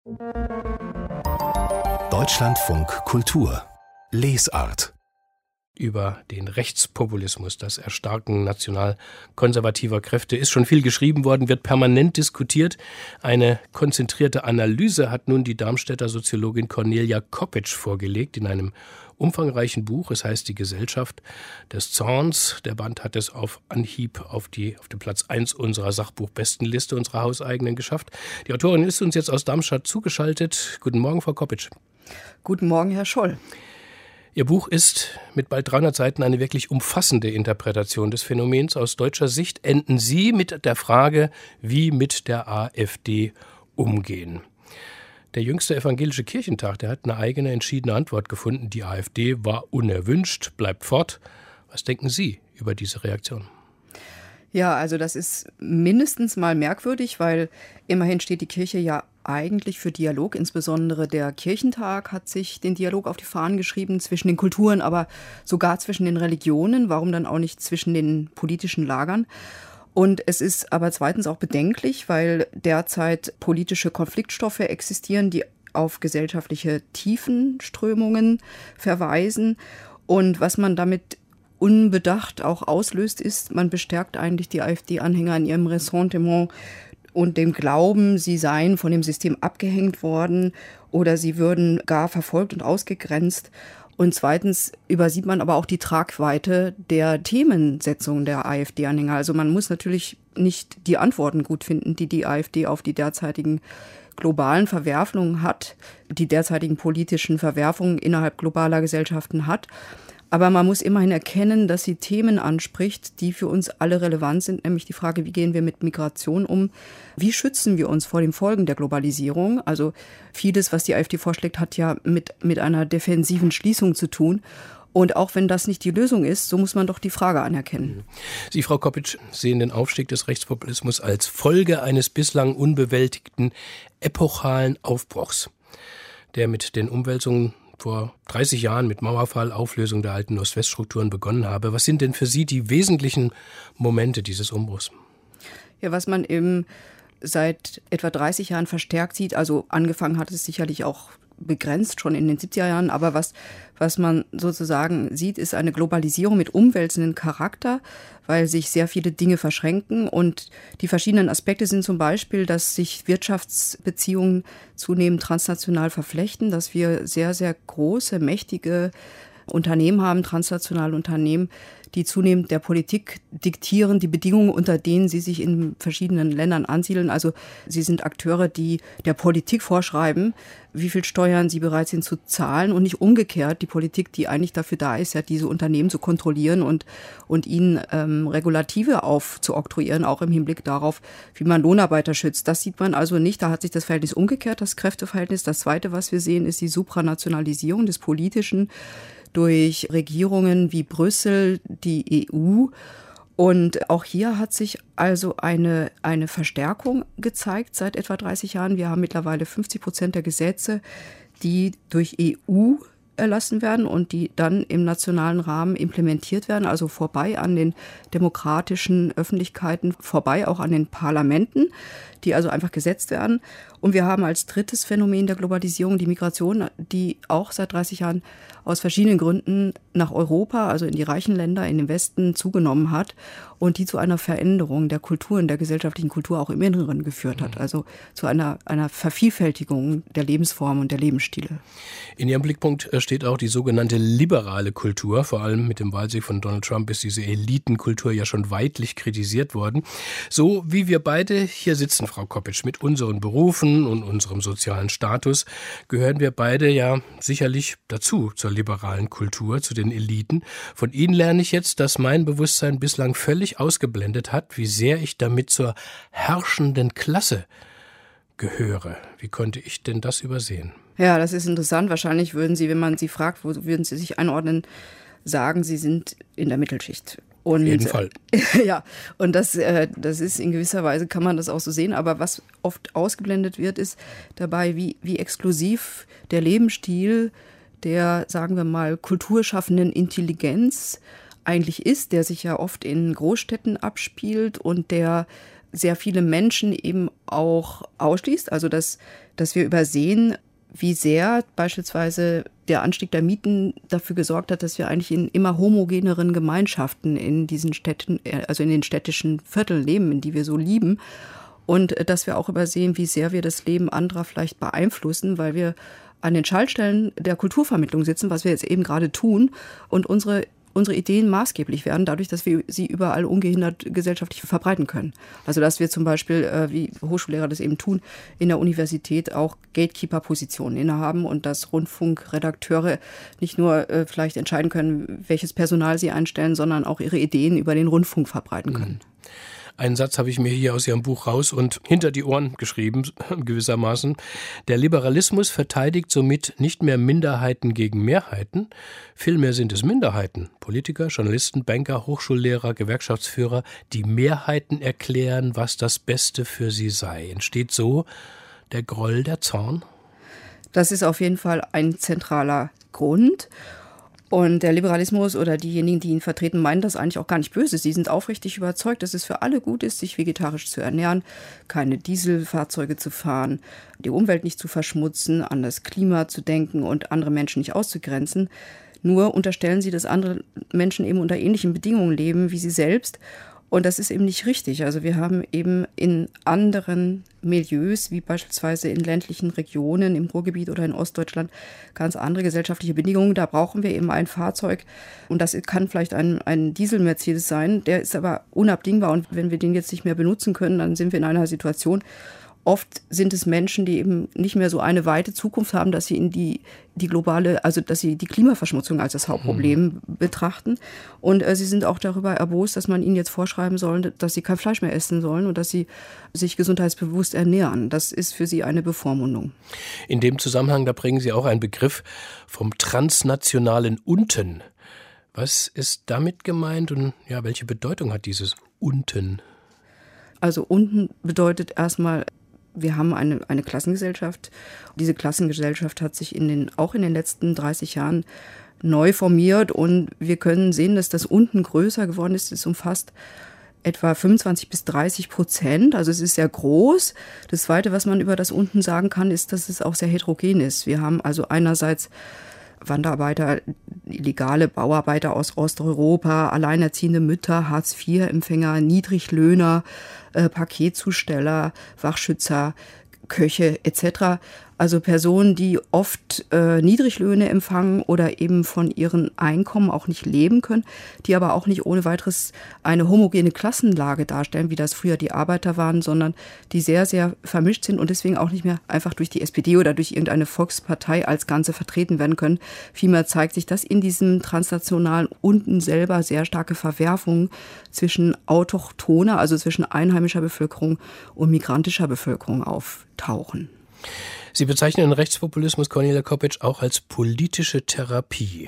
Deutschlandfunk Kultur Lesart. Über den Rechtspopulismus, das Erstarken national-konservativer Kräfte, ist schon viel geschrieben worden, wird permanent diskutiert. Eine konzentrierte Analyse hat nun die Darmstädter Soziologin Cornelia Koppitsch vorgelegt in einem umfangreichen Buch. Es heißt Die Gesellschaft des Zorns. Der Band hat es auf Anhieb auf den Platz 1 unserer Sachbuchbestenliste, unserer hauseigenen, geschafft. Die Autorin ist uns jetzt aus Darmstadt zugeschaltet. Guten Morgen, Frau Koppitsch. Guten Morgen, Herr Scholl. Ihr Buch ist mit bald 300 Seiten eine wirklich umfassende Interpretation des Phänomens. Aus deutscher Sicht enden Sie mit der Frage, wie mit der AfD umgehen. Der jüngste evangelische Kirchentag, der hat eine eigene, entschiedene Antwort gefunden. Die AfD war unerwünscht, bleibt fort. Was denken Sie über diese Reaktion? Ja, also das ist mindestens mal merkwürdig, weil immerhin steht die Kirche ja eigentlich für Dialog. Insbesondere der Kirchentag hat sich den Dialog auf die Fahnen geschrieben zwischen den Kulturen, aber sogar zwischen den Religionen. Warum dann auch nicht zwischen den politischen Lagern? Und es ist aber zweitens auch bedenklich, weil derzeit politische Konfliktstoffe existieren, die auf gesellschaftliche Tiefenströmungen verweisen. Und was man damit unbedacht auch auslöst, ist, man bestärkt eigentlich die AfD-Anhänger in ihrem Ressentiment und dem Glauben, sie seien von dem System abgehängt worden oder sie würden gar verfolgt und ausgegrenzt. Und zweitens übersieht man aber auch die Tragweite der Themensetzung der AfD-Anhänger. Also man muss natürlich nicht die Antworten gut finden, die die AfD auf die derzeitigen globalen Verwerfungen hat, die derzeitigen politischen Verwerfungen innerhalb globaler Gesellschaften hat. Aber man muss immerhin erkennen, dass sie Themen anspricht, die für uns alle relevant sind, nämlich die Frage, wie gehen wir mit Migration um? Wie schützen wir uns vor den Folgen der Globalisierung? Also vieles, was die AfD vorschlägt, hat ja mit einer defensiven Schließung zu tun. Und auch wenn das nicht die Lösung ist, so muss man doch die Frage anerkennen. Sie, Frau Koppitsch, sehen den Aufstieg des Rechtspopulismus als Folge eines bislang unbewältigten epochalen Aufbruchs, der mit den Umwälzungen vor 30 Jahren mit Mauerfall, Auflösung der alten Ost-West-Strukturen begonnen habe. Was sind denn für Sie die wesentlichen Momente dieses Umbruchs? Ja, was man eben seit etwa 30 Jahren verstärkt sieht, also angefangen hat es sicherlich auch begrenzt schon in den 70er Jahren, aber was man sozusagen sieht, ist eine Globalisierung mit umwälzendem Charakter, weil sich sehr viele Dinge verschränken und die verschiedenen Aspekte sind zum Beispiel, dass sich Wirtschaftsbeziehungen zunehmend transnational verflechten, dass wir sehr, sehr große, mächtige Unternehmen haben, transnationale Unternehmen, die zunehmend der Politik diktieren, die Bedingungen, unter denen sie sich in verschiedenen Ländern ansiedeln. Also sie sind Akteure, die der Politik vorschreiben, wie viel Steuern sie bereit sind zu zahlen und nicht umgekehrt die Politik, die eigentlich dafür da ist, ja diese Unternehmen zu kontrollieren und ihnen Regulative aufzuoktroyieren, auch im Hinblick darauf, wie man Lohnarbeiter schützt. Das sieht man also nicht. Da hat sich das Verhältnis umgekehrt, das Kräfteverhältnis. Das Zweite, was wir sehen, ist die Supranationalisierung des Politischen durch Regierungen wie Brüssel, die EU. Und auch hier hat sich also eine Verstärkung gezeigt seit etwa 30 Jahren. Wir haben mittlerweile 50% der Gesetze, die durch EU erlassen werden und die dann im nationalen Rahmen implementiert werden, also vorbei an den demokratischen Öffentlichkeiten, vorbei auch an den Parlamenten, die also einfach gesetzt werden. Und wir haben als drittes Phänomen der Globalisierung die Migration, die auch seit 30 Jahren aus verschiedenen Gründen nach Europa, also in die reichen Länder, in den Westen zugenommen hat und die zu einer Veränderung der Kulturen, der gesellschaftlichen Kultur auch im Inneren geführt hat, also zu einer Vervielfältigung der Lebensformen und der Lebensstile. In Ihrem Blickpunkt steht auch die sogenannte liberale Kultur. Vor allem mit dem Wahlsieg von Donald Trump ist diese Elitenkultur ja schon weidlich kritisiert worden. So wie wir beide hier sitzen, Frau Koppitsch, mit unseren Berufen und unserem sozialen Status, gehören wir beide ja sicherlich dazu, zur liberalen Kultur, zu den Eliten. Von Ihnen lerne ich jetzt, dass mein Bewusstsein bislang völlig ausgeblendet hat, wie sehr ich damit zur herrschenden Klasse gehöre. Wie konnte ich denn das übersehen? Ja, das ist interessant. Wahrscheinlich würden Sie, wenn man Sie fragt, wo würden Sie sich einordnen, sagen, Sie sind in der Mittelschicht. Und, auf jeden Fall. Ja, und das ist in gewisser Weise, kann man das auch so sehen. Aber was oft ausgeblendet wird, ist dabei, wie exklusiv der Lebensstil der, sagen wir mal, kulturschaffenden Intelligenz eigentlich ist, der sich ja oft in Großstädten abspielt und der sehr viele Menschen eben auch ausschließt. Also dass dass wir übersehen, wie sehr beispielsweise der Anstieg der Mieten dafür gesorgt hat, dass wir eigentlich in immer homogeneren Gemeinschaften in diesen Städten, also in den städtischen Vierteln leben, in die wir so lieben. Und dass wir auch übersehen, wie sehr wir das Leben anderer vielleicht beeinflussen, weil wir an den Schaltstellen der Kulturvermittlung sitzen, was wir jetzt eben gerade tun, und unsere Ideen maßgeblich werden, dadurch, dass wir sie überall ungehindert gesellschaftlich verbreiten können. Also dass wir zum Beispiel, wie Hochschullehrer das eben tun, in der Universität auch Gatekeeper-Positionen innehaben und dass Rundfunkredakteure nicht nur vielleicht entscheiden können, welches Personal sie einstellen, sondern auch ihre Ideen über den Rundfunk verbreiten können. Einen Satz habe ich mir hier aus Ihrem Buch raus und hinter die Ohren geschrieben, gewissermaßen. Der Liberalismus verteidigt somit nicht mehr Minderheiten gegen Mehrheiten, vielmehr sind es Minderheiten, Politiker, Journalisten, Banker, Hochschullehrer, Gewerkschaftsführer, die Mehrheiten erklären, was das Beste für sie sei. Entsteht so der Groll, der Zorn? Das ist auf jeden Fall ein zentraler Grund. Und der Liberalismus oder diejenigen, die ihn vertreten, meinen das eigentlich auch gar nicht böse. Sie sind aufrichtig überzeugt, dass es für alle gut ist, sich vegetarisch zu ernähren, keine Dieselfahrzeuge zu fahren, die Umwelt nicht zu verschmutzen, an das Klima zu denken und andere Menschen nicht auszugrenzen. Nur unterstellen sie, dass andere Menschen eben unter ähnlichen Bedingungen leben wie sie selbst. Und das ist eben nicht richtig. Also wir haben eben in anderen Milieus, wie beispielsweise in ländlichen Regionen, im Ruhrgebiet oder in Ostdeutschland, ganz andere gesellschaftliche Bedingungen. Da brauchen wir eben ein Fahrzeug. Und das kann vielleicht ein Diesel-Mercedes sein. Der ist aber unabdingbar. Und wenn wir den jetzt nicht mehr benutzen können, dann sind wir in einer Situation. Oft sind es Menschen, die eben nicht mehr so eine weite Zukunft haben, dass sie in die globale, also dass sie die Klimaverschmutzung als das Hauptproblem betrachten. Und sie sind auch darüber erbost, dass man ihnen jetzt vorschreiben soll, dass sie kein Fleisch mehr essen sollen und dass sie sich gesundheitsbewusst ernähren. Das ist für sie eine Bevormundung. In dem Zusammenhang, da bringen Sie auch einen Begriff vom transnationalen Unten. Was ist damit gemeint und ja, welche Bedeutung hat dieses Unten? Also unten bedeutet erstmal, wir haben eine Klassengesellschaft. Diese Klassengesellschaft hat sich auch in den letzten 30 Jahren neu formiert und wir können sehen, dass das unten größer geworden ist. Es umfasst etwa 25-30%. Also es ist sehr groß. Das Zweite, was man über das unten sagen kann, ist, dass es auch sehr heterogen ist. Wir haben also einerseits Wanderarbeiter, illegale Bauarbeiter aus Osteuropa, alleinerziehende Mütter, Hartz-IV-Empfänger, Niedriglöhner, Paketzusteller, Wachschützer, Köche etc. Also Personen, die oft Niedriglöhne empfangen oder eben von ihren Einkommen auch nicht leben können, die aber auch nicht ohne weiteres eine homogene Klassenlage darstellen, wie das früher die Arbeiter waren, sondern die sehr, sehr vermischt sind und deswegen auch nicht mehr einfach durch die SPD oder durch irgendeine Volkspartei als Ganze vertreten werden können. Vielmehr zeigt sich, dass in diesem transnationalen Unten selber sehr starke Verwerfungen zwischen autochthoner, also zwischen einheimischer Bevölkerung und migrantischer Bevölkerung auftauchen. Sie bezeichnen den Rechtspopulismus, Cornelia Koppitsch, auch als politische Therapie.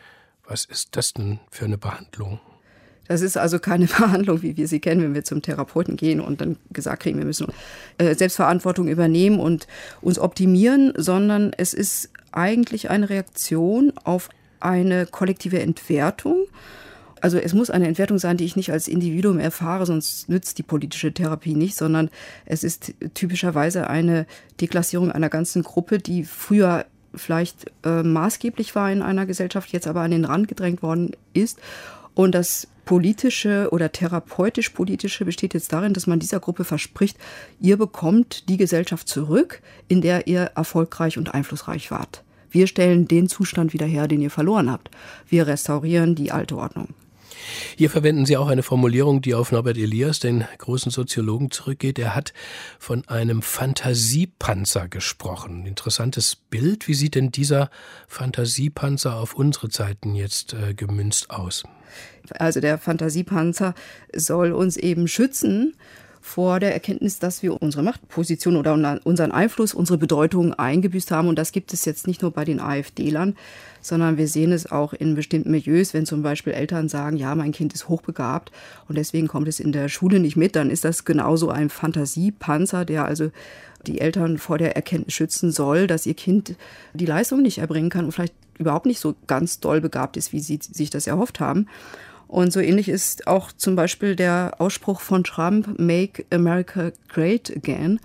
Was ist das denn für eine Behandlung? Das ist also keine Behandlung, wie wir sie kennen, wenn wir zum Therapeuten gehen und dann gesagt kriegen, wir müssen Selbstverantwortung übernehmen und uns optimieren, sondern es ist eigentlich eine Reaktion auf eine kollektive Entwertung. Also es muss eine Entwertung sein, die ich nicht als Individuum erfahre, sonst nützt die politische Therapie nicht, sondern es ist typischerweise eine Deklassierung einer ganzen Gruppe, die früher vielleicht maßgeblich war in einer Gesellschaft, jetzt aber an den Rand gedrängt worden ist. Und das Politische oder therapeutisch-politische besteht jetzt darin, dass man dieser Gruppe verspricht, ihr bekommt die Gesellschaft zurück, in der ihr erfolgreich und einflussreich wart. Wir stellen den Zustand wieder her, den ihr verloren habt. Wir restaurieren die alte Ordnung. Hier verwenden Sie auch eine Formulierung, die auf Norbert Elias, den großen Soziologen, zurückgeht. Er hat von einem Fantasiepanzer gesprochen. Interessantes Bild. Wie sieht denn dieser Fantasiepanzer auf unsere Zeiten jetzt gemünzt aus? Also der Fantasiepanzer soll uns eben schützen vor der Erkenntnis, dass wir unsere Machtposition oder unseren Einfluss, unsere Bedeutung eingebüßt haben. Und das gibt es jetzt nicht nur bei den AfD-Lern, sondern wir sehen es auch in bestimmten Milieus, wenn zum Beispiel Eltern sagen, ja, mein Kind ist hochbegabt und deswegen kommt es in der Schule nicht mit, dann ist das genauso ein Fantasiepanzer, der also die Eltern vor der Erkenntnis schützen soll, dass ihr Kind die Leistung nicht erbringen kann und vielleicht überhaupt nicht so ganz doll begabt ist, wie sie sich das erhofft haben. Und so ähnlich ist auch zum Beispiel der Ausspruch von Trump, Make America Great Again,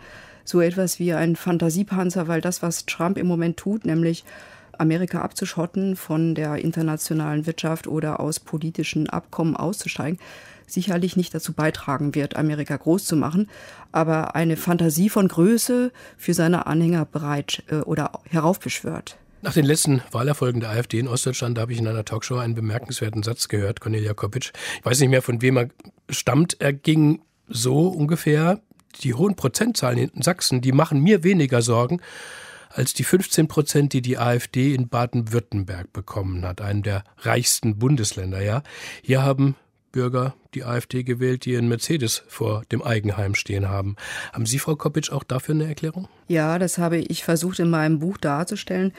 so etwas wie ein Fantasiepanzer, weil das, was Trump im Moment tut, nämlich Amerika abzuschotten, von der internationalen Wirtschaft oder aus politischen Abkommen auszusteigen, sicherlich nicht dazu beitragen wird, Amerika groß zu machen, aber eine Fantasie von Größe für seine Anhänger bereit oder heraufbeschwört. Nach den letzten Wahlerfolgen der AfD in Ostdeutschland habe ich in einer Talkshow einen bemerkenswerten Satz gehört, Cornelia Koppitsch. Ich weiß nicht mehr, von wem er stammt. Er ging so ungefähr: Die hohen Prozentzahlen in Sachsen, die machen mir weniger Sorgen als die 15%, die die AfD in Baden-Württemberg bekommen hat, einem der reichsten Bundesländer. Ja, hier haben Bürger die AfD gewählt, die ihren Mercedes vor dem Eigenheim stehen haben. Haben Sie, Frau Koppitsch, auch dafür eine Erklärung? Ja, das habe ich versucht in meinem Buch darzustellen.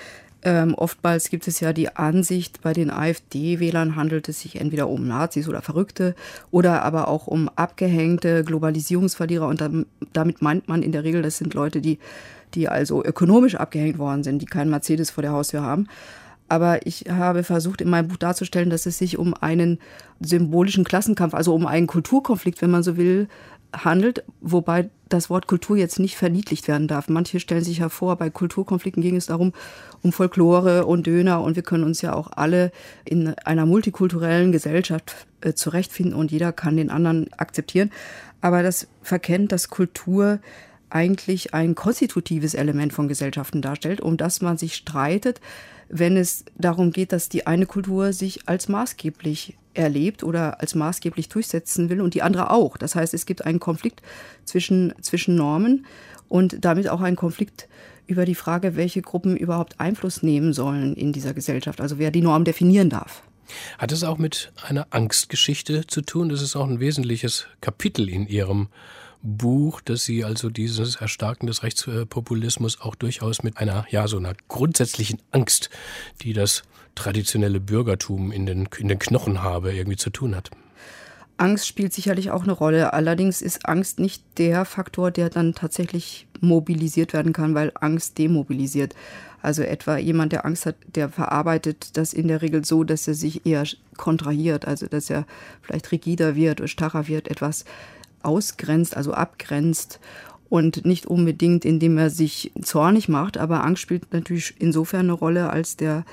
Oftmals gibt es ja die Ansicht, bei den AfD-Wählern handelt es sich entweder um Nazis oder Verrückte oder aber auch um abgehängte Globalisierungsverlierer. Und damit meint man in der Regel, das sind Leute, die also ökonomisch abgehängt worden sind, die keinen Mercedes vor der Haustür haben. Aber ich habe versucht, in meinem Buch darzustellen, dass es sich um einen symbolischen Klassenkampf, also um einen Kulturkonflikt, wenn man so will, handelt, wobei das Wort Kultur jetzt nicht verniedlicht werden darf. Manche stellen sich hervor, bei Kulturkonflikten ging es darum, um Folklore und Döner, und wir können uns ja auch alle in einer multikulturellen Gesellschaft zurechtfinden und jeder kann den anderen akzeptieren. Aber das verkennt, dass Kultur eigentlich ein konstitutives Element von Gesellschaften darstellt, um das man sich streitet, wenn es darum geht, dass die eine Kultur sich als maßgeblich erlebt oder als maßgeblich durchsetzen will und die andere auch. Das heißt, es gibt einen Konflikt zwischen Normen und damit auch einen Konflikt über die Frage, welche Gruppen überhaupt Einfluss nehmen sollen in dieser Gesellschaft, also wer die Norm definieren darf. Hat es auch mit einer Angstgeschichte zu tun? Das ist auch ein wesentliches Kapitel in Ihrem Buch, dass Sie also dieses Erstarken des Rechtspopulismus auch durchaus mit einer grundsätzlichen Angst, die das traditionelle Bürgertum in den Knochen habe, irgendwie zu tun hat. Angst spielt sicherlich auch eine Rolle. Allerdings ist Angst nicht der Faktor, der dann tatsächlich mobilisiert werden kann, weil Angst demobilisiert. Also etwa jemand, der Angst hat, der verarbeitet das in der Regel so, dass er sich eher kontrahiert, also dass er vielleicht rigider wird oder starrer wird, etwas ausgrenzt, also abgrenzt, und nicht unbedingt, indem er sich zornig macht. Aber Angst spielt natürlich insofern eine Rolle, als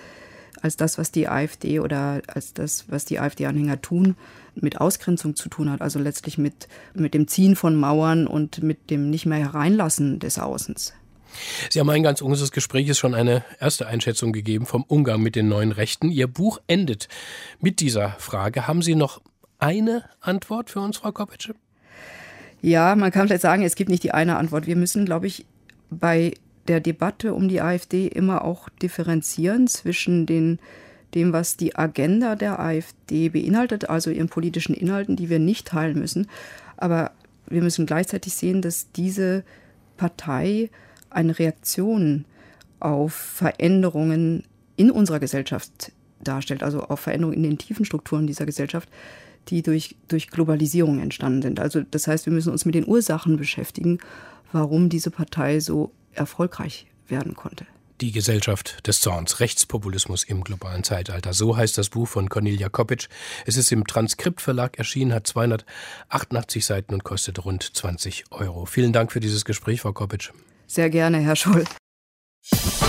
das, was die AfD oder als das, was die AfD-Anhänger tun, mit Ausgrenzung zu tun hat. Also letztlich mit dem Ziehen von Mauern und mit dem nicht mehr hereinlassen des Außens. Sie haben eingangs unseres Gesprächs schon eine erste Einschätzung gegeben vom Umgang mit den neuen Rechten. Ihr Buch endet mit dieser Frage. Haben Sie noch eine Antwort für uns, Frau Koppitsch? Ja, man kann vielleicht sagen, es gibt nicht die eine Antwort. Wir müssen, glaube ich, bei der Debatte um die AfD immer auch differenzieren zwischen dem, was die Agenda der AfD beinhaltet, also ihren politischen Inhalten, die wir nicht teilen müssen. Aber wir müssen gleichzeitig sehen, dass diese Partei eine Reaktion auf Veränderungen in unserer Gesellschaft darstellt, also auf Veränderungen in den tiefen Strukturen dieser Gesellschaft, die durch Globalisierung entstanden sind. Also das heißt, wir müssen uns mit den Ursachen beschäftigen, warum diese Partei so erfolgreich werden konnte. Die Gesellschaft des Zorns, Rechtspopulismus im globalen Zeitalter. So heißt das Buch von Cornelia Koppitsch. Es ist im Transkript-Verlag erschienen, hat 288 Seiten und kostet rund 20 €. Vielen Dank für dieses Gespräch, Frau Koppitsch. Sehr gerne, Herr Scholl.